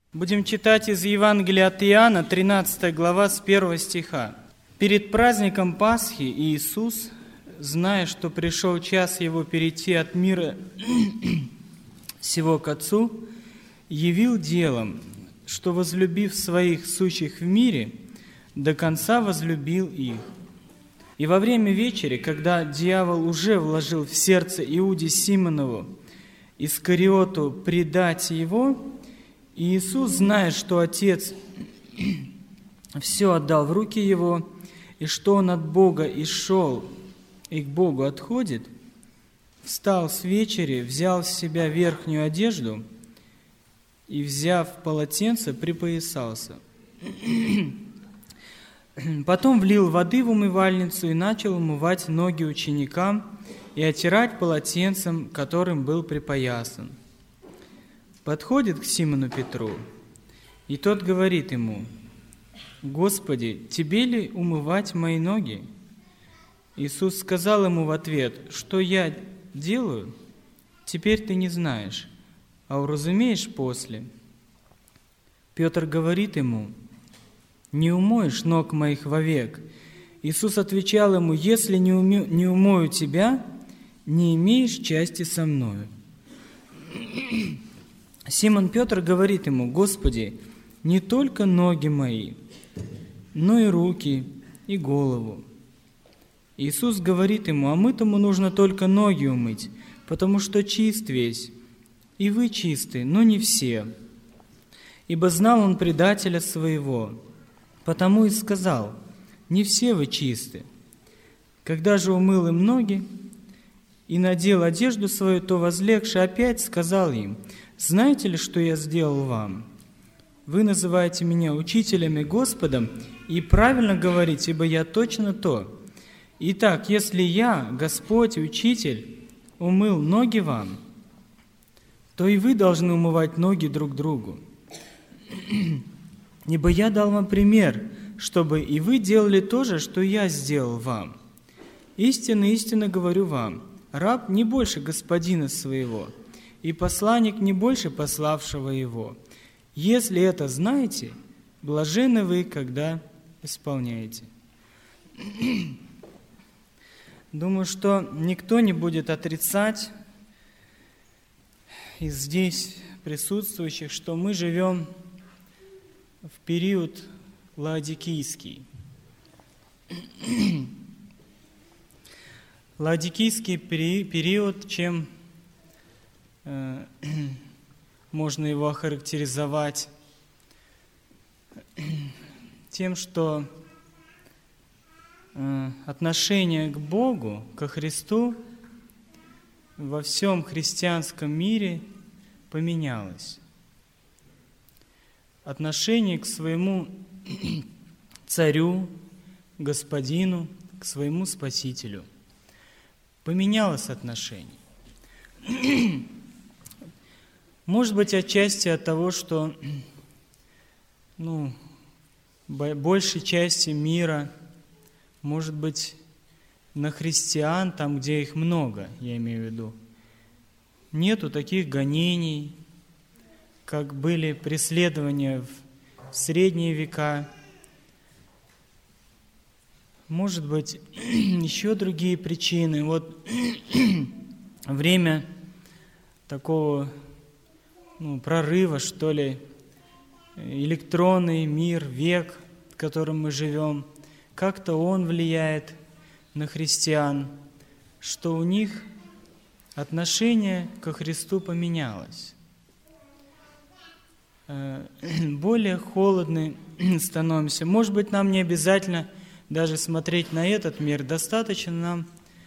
Будем читать из Евангелия от Иоанна, 13 глава, с 1 стиха. «Перед праздником Пасхи Иисус, зная, что пришел час Его перейти от мира сего к Отцу, явил делом, что, возлюбив своих сущих в мире, до конца возлюбил их. И во время вечери, когда дьявол уже вложил в сердце Иуде Симонову Искариоту предать его, Иисус, зная, что Отец все отдал в руки Его, и что Он от Бога и шел, и к Богу отходит, встал с вечери, взял с себя верхнюю одежду и, взяв полотенце, припоясался. Потом влил воды в умывальницу и начал умывать ноги ученикам и отирать полотенцем, которым был припоясан. Подходит к Симону Петру, и тот говорит ему: «Господи, тебе ли умывать мои ноги?» Иисус сказал ему в ответ: «Что я делаю, теперь ты не знаешь, а уразумеешь после». Петр говорит ему: «Не умоешь ног моих вовек». Иисус отвечал ему: «Если не умою тебя, не имеешь части со мною». Симон Петр говорит ему: «Господи, не только ноги мои, но и руки, и голову». Иисус говорит ему: «А мытому нужно только ноги умыть, потому что чист весь, и вы чисты, но не все». Ибо знал он предателя своего, потому и сказал: «Не все вы чисты». Когда же умыл им ноги и надел одежду свою, то, возлегши опять, сказал им: «Знаете ли, что я сделал вам? Вы называете меня учителем и Господом, и правильно говорите, ибо я точно то. Итак, если я, Господь и Учитель, умыл ноги вам, то и вы должны умывать ноги друг другу. Ибо я дал вам пример, чтобы и вы делали то же, что я сделал вам. Истинно, истинно говорю вам, раб не больше господина своего, и посланник не больше пославшего его. Если это знаете, блаженны вы, когда исполняете». Думаю, что никто не будет отрицать из здесь присутствующих, что мы живем в период лаодикийский. Лаодикийский период, чем можно его охарактеризовать? Тем, что отношение к Богу, ко Христу во всем христианском мире поменялось. Отношение к своему царю, господину, к своему спасителю. Поменялось отношение. Может быть, отчасти от того, что большей части мира, может быть, на христиан, там, где их много, я имею в виду, нету таких гонений, как были преследования в средние века. Может быть, еще другие причины. Вот время такого прорыва, что ли, электронный мир, век, в котором мы живем, как-то он влияет на христиан, что у них отношение ко Христу поменялось. Более холодны становимся. Может быть, нам не обязательно даже смотреть на этот мир, достаточно нам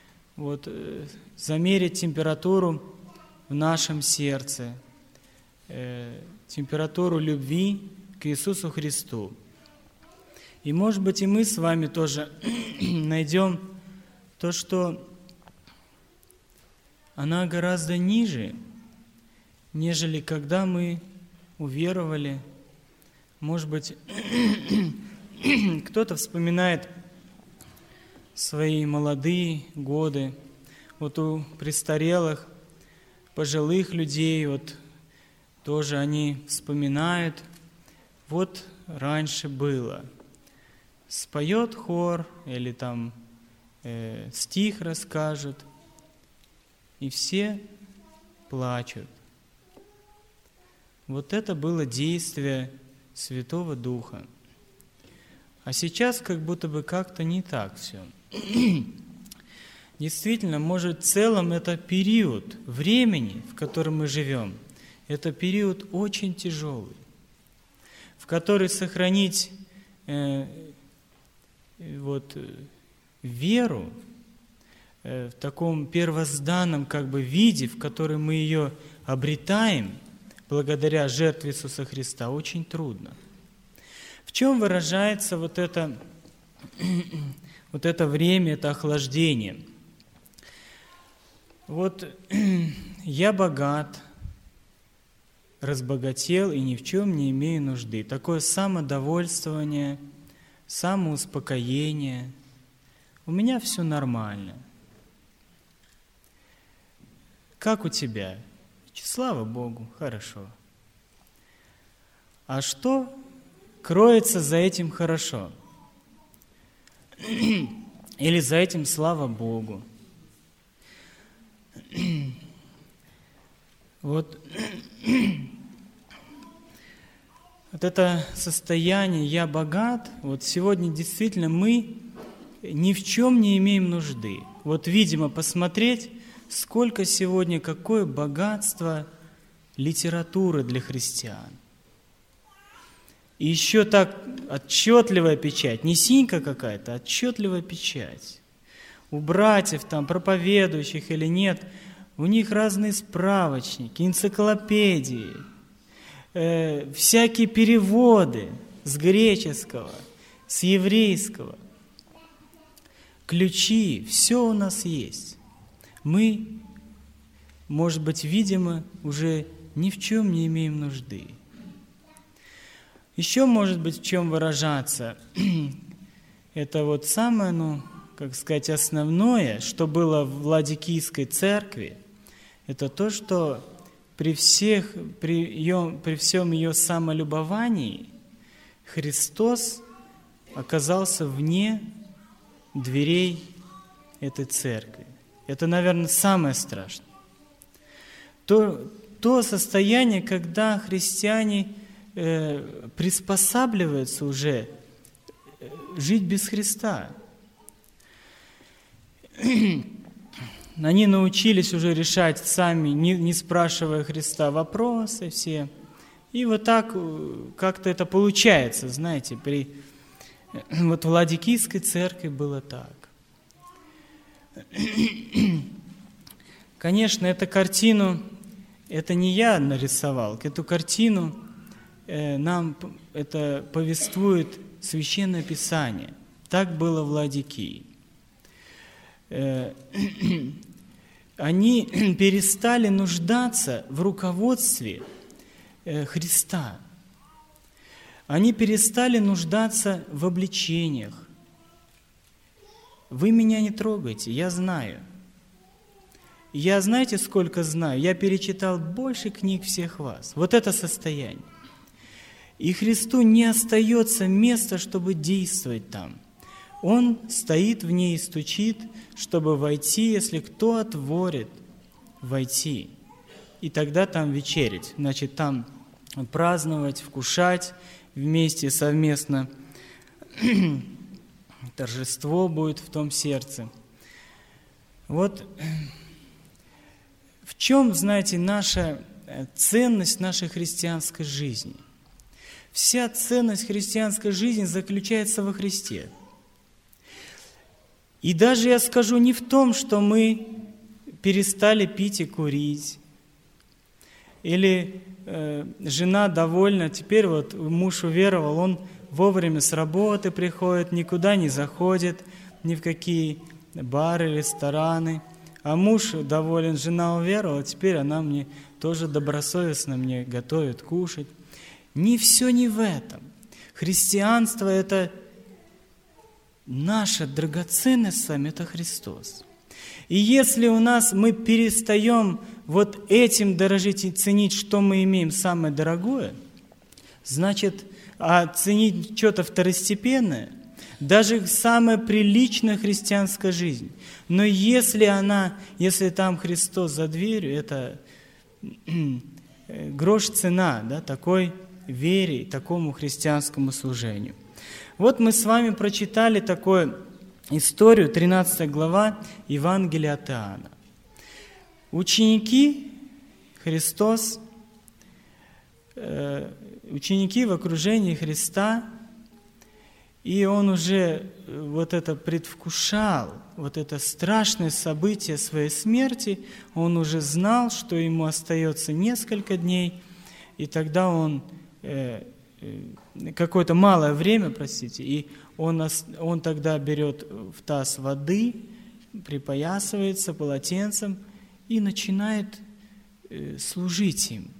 замерить температуру в нашем сердце, температуру любви к Иисусу Христу. И, может быть, и мы с вами тоже найдем то, что она гораздо ниже, нежели когда мы уверовали. Может быть, кто-то вспоминает свои молодые годы. Вот у престарелых, пожилых людей, тоже они вспоминают, вот раньше было. Споет хор или там стих расскажет, и все плачут. Вот это было действие Святого Духа. А сейчас как будто бы как-то не так все. Действительно, может, в целом это период времени, в котором мы живем, это период очень тяжелый, в который сохранить веру в таком первозданном виде, в котором мы ее обретаем, благодаря жертве Иисуса Христа, очень трудно. В чем выражается вот это время, это охлаждение? Вот я богат, разбогател и ни в чем не имею нужды. Такое самодовольствование, самоуспокоение. У меня все нормально. Как у тебя? Слава Богу, хорошо. А что кроется за этим хорошо? Или за этим слава Богу? Вот это состояние «я богат», вот сегодня действительно мы ни в чем не имеем нужды. Вот, видимо, посмотреть, сколько сегодня, какое богатство литературы для христиан. И еще так отчетливая печать, не синька какая-то, а отчетливая печать. У братьев, там, проповедующих или нет, у них разные справочники, энциклопедии, всякие переводы с греческого, с еврейского, ключи, все у нас есть. Мы, может быть, видимо, уже ни в чем не имеем нужды. Еще, может быть, в чем выражаться, это вот самое, основное, что было в Ладикийской церкви, это то, что при всем ее самолюбовании Христос оказался вне дверей этой церкви. Это, наверное, самое страшное. То состояние, когда христиане приспосабливаются уже жить без Христа. Они научились уже решать сами, не спрашивая Христа, вопросы все. И вот так как-то это получается, знаете, вот в Ладикийской церкви было так. Конечно, эту картину, это не я нарисовал, эту картину нам это повествует Священное Писание. Так было в Ладикии. Они перестали нуждаться в руководстве Христа. Они перестали нуждаться в обличениях. Вы меня не трогайте, я знаю. Я знаете, сколько знаю? Я перечитал больше книг всех вас. Вот это состояние. И Христу не остается места, чтобы действовать там. Он стоит в ней и стучит, чтобы войти, если кто отворит, войти. И тогда там вечерить. Значит, там праздновать, вкушать вместе, совместно. Торжество будет в том сердце. Вот в чем, знаете, наша ценность нашей христианской жизни? Вся ценность христианской жизни заключается во Христе. И даже я скажу не в том, что мы перестали пить и курить, или жена довольна, теперь вот муж уверовал, он вовремя с работы приходит, никуда не заходит, ни в какие бары, рестораны, а муж доволен, жена уверовала, теперь она мне тоже добросовестно мне готовит кушать. Не все не в этом. Христианство – это наша драгоценность с вами, это Христос. И если мы перестаем вот этим дорожить и ценить, что мы имеем самое дорогое, значит, ценить что-то второстепенное, даже самая приличная христианская жизнь. Но если там Христос за дверью, это грош цена, да, такой вере, такому христианскому служению. Вот мы с вами прочитали такую историю, 13 глава Евангелия от Иоанна. Ученики в окружении Христа, и Он уже вот это предвкушал, вот это страшное событие своей смерти, Он уже знал, что Ему остается несколько дней, и тогда Он, какое-то малое время, и Он тогда берет в таз воды, припоясывается полотенцем и начинает служить им.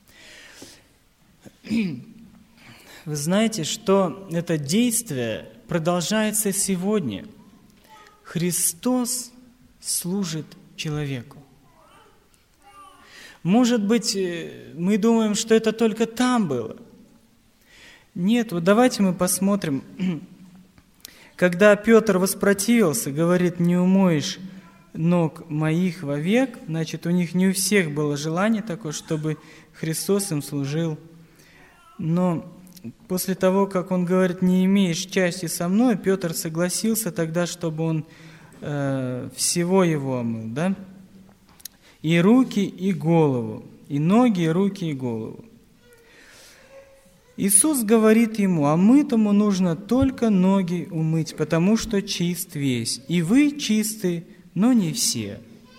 Вы знаете, что это действие продолжается сегодня. Христос служит человеку. Может быть, мы думаем, что это только там было. Нет, вот давайте мы посмотрим. Когда Петр воспротивился, говорит, не умоешь ног моих вовек, значит, у них не у всех было желание такое, чтобы Христос им служил. Но после того, как он говорит, не имеешь части со мной, Петр согласился тогда, чтобы он всего его омыл, да? И руки, и голову, и ноги, и руки, и голову. Иисус говорит ему, омытому нужно только ноги умыть, потому что чист весь. И вы чисты, но не все.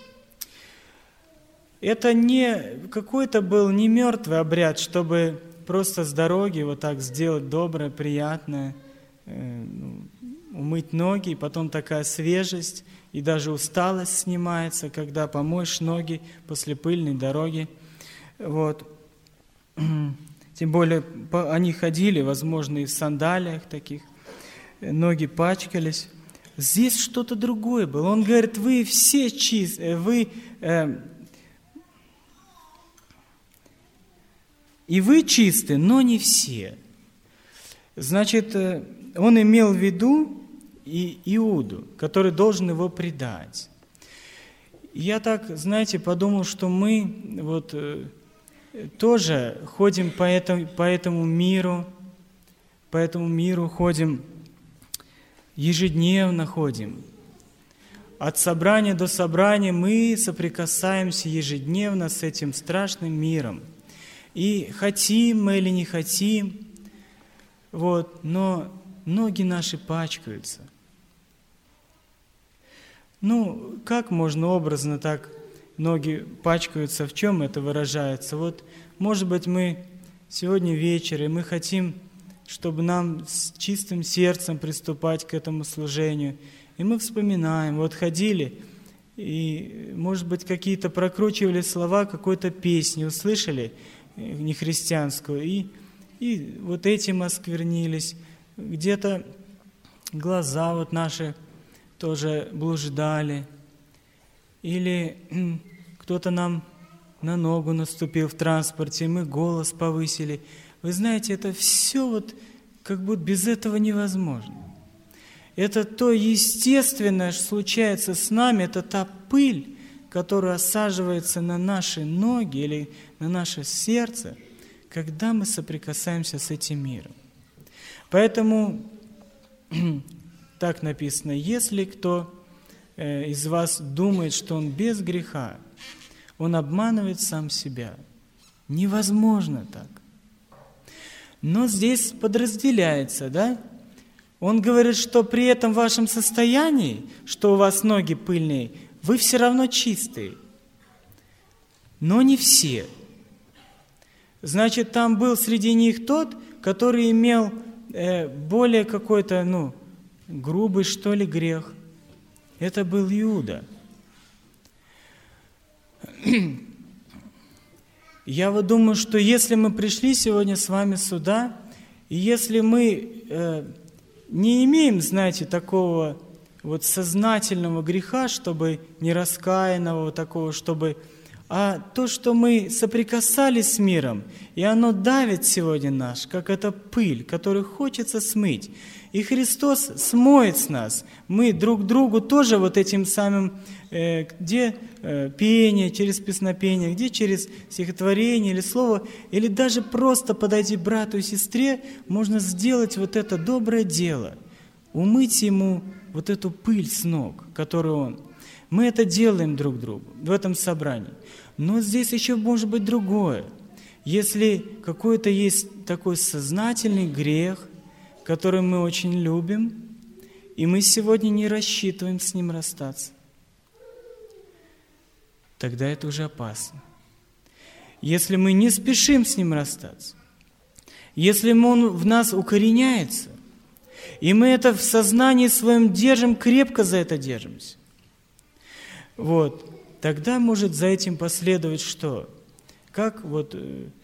Это не какой-то был не мертвый обряд, чтобы просто с дороги вот так сделать доброе, приятное, умыть ноги, и потом такая свежесть, и даже усталость снимается, когда помоешь ноги после пыльной дороги. Вот. Тем более они ходили, возможно, и в сандалиях таких, ноги пачкались. Здесь что-то другое было. Он говорит, вы все чистые, и вы чисты, но не все. Значит, он имел в виду и Иуду, который должен его предать. Я так, знаете, подумал, что мы вот тоже ходим по этому миру ходим, ежедневно ходим. От собрания до собрания мы соприкасаемся ежедневно с этим страшным миром. И хотим мы или не хотим, вот, но ноги наши пачкаются. Ну, как можно образно так ноги пачкаются, в чем это выражается? Вот, может быть, мы сегодня вечером, мы хотим, чтобы нам с чистым сердцем приступать к этому служению. И мы вспоминаем, вот ходили, и, может быть, какие-то прокручивали слова какой-то песни, услышали, нехристианскую, и вот этим осквернились. Где-то глаза вот наши тоже блуждали. Или кто-то нам на ногу наступил в транспорте, и мы голос повысили. Вы знаете, это все вот как будто без этого невозможно. Это то естественное, что случается с нами, это та пыль, которая осаживается на наши ноги или на наше сердце, когда мы соприкасаемся с этим миром. Поэтому так написано, если кто из вас думает, что он без греха, он обманывает сам себя. Невозможно так. Но здесь подразделяется, да? Он говорит, что при этом вашем состоянии, что у вас ноги пыльные, вы все равно чистые. Но не все. Значит, там был среди них тот, который имел более какой-то, грубый, что ли, грех. Это был Иуда. Я вот думаю, что если мы пришли сегодня с вами сюда, и если мы не имеем, знаете, такого вот сознательного греха, чтобы нераскаянного такого, чтобы А то, что мы соприкасались с миром, и оно давит сегодня нас, как эта пыль, которую хочется смыть. И Христос смоет с нас. Мы друг другу тоже вот этим самым, где пение, через песнопение, где через стихотворение или слово, или даже просто подойти к брату и сестре, можно сделать вот это доброе дело, умыть ему вот эту пыль с ног, которую он. Мы это делаем друг другу в этом собрании. Но здесь еще может быть другое. Если какой-то есть такой сознательный грех, который мы очень любим, и мы сегодня не рассчитываем с ним расстаться, тогда это уже опасно. Если мы не спешим с ним расстаться, если он в нас укореняется, и мы это в сознании своем держим, крепко за это держимся, вот, тогда может за этим последовать что? Как вот,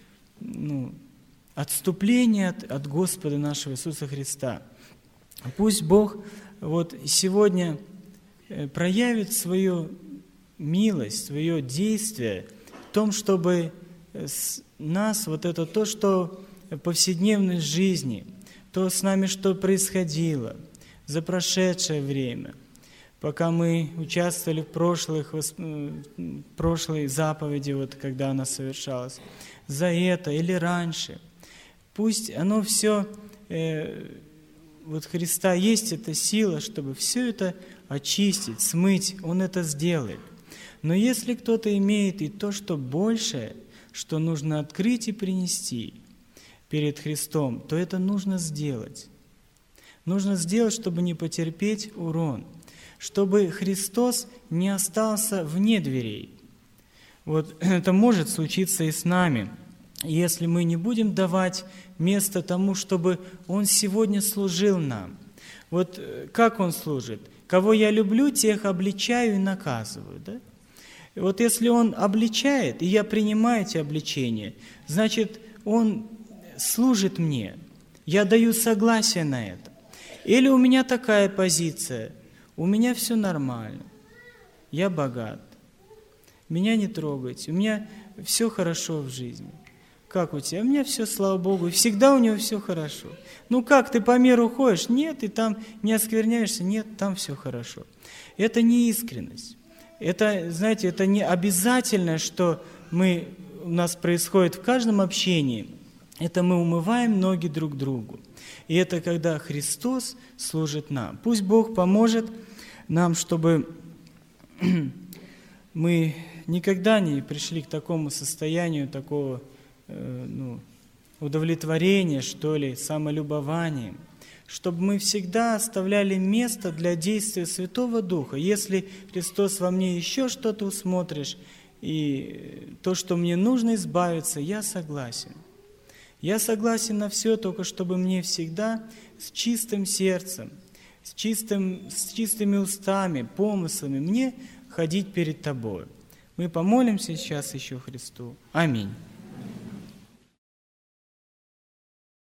отступление от Господа нашего Иисуса Христа. Пусть Бог вот сегодня проявит свою милость, свое действие в том, чтобы нас, вот это то, что в повседневной жизни, то с нами, что происходило за прошедшее время, пока мы участвовали в прошлой заповеди, вот когда она совершалась, за это или раньше. Пусть оно все, вот Христа есть эта сила, чтобы все это очистить, смыть, Он это сделает. Но если кто-то имеет и то, что большее, что нужно открыть и принести перед Христом, то это нужно сделать. Нужно сделать, чтобы не потерпеть урон, чтобы Христос не остался вне дверей. Вот это может случиться и с нами, если мы не будем давать место тому, чтобы Он сегодня служил нам. Вот как Он служит? Кого я люблю, тех обличаю и наказываю. Да? И вот если Он обличает, и я принимаю эти обличения, значит, Он служит мне. Я даю согласие на это. Или у меня такая позиция, у меня все нормально, я богат, меня не трогайте, у меня все хорошо в жизни. Как у тебя? У меня все, слава Богу, и всегда у него все хорошо. Ну как, ты по миру ходишь? Нет, и там не оскверняешься? Нет, там все хорошо. Это не искренность. Это, знаете, это не обязательно, что у нас происходит в каждом общении. Это мы умываем ноги друг другу. И это когда Христос служит нам. Пусть Бог поможет нам, чтобы мы никогда не пришли к такому состоянию, такого удовлетворения, что ли, самолюбования, чтобы мы всегда оставляли место для действия Святого Духа. Если, Христос, во мне еще что-то усмотришь, и то, что мне нужно избавиться, я согласен. Я согласен на все, только чтобы мне всегда с чистым сердцем, с чистыми устами, помыслами мне ходить перед Тобой. Мы помолимся сейчас еще Христу. Аминь.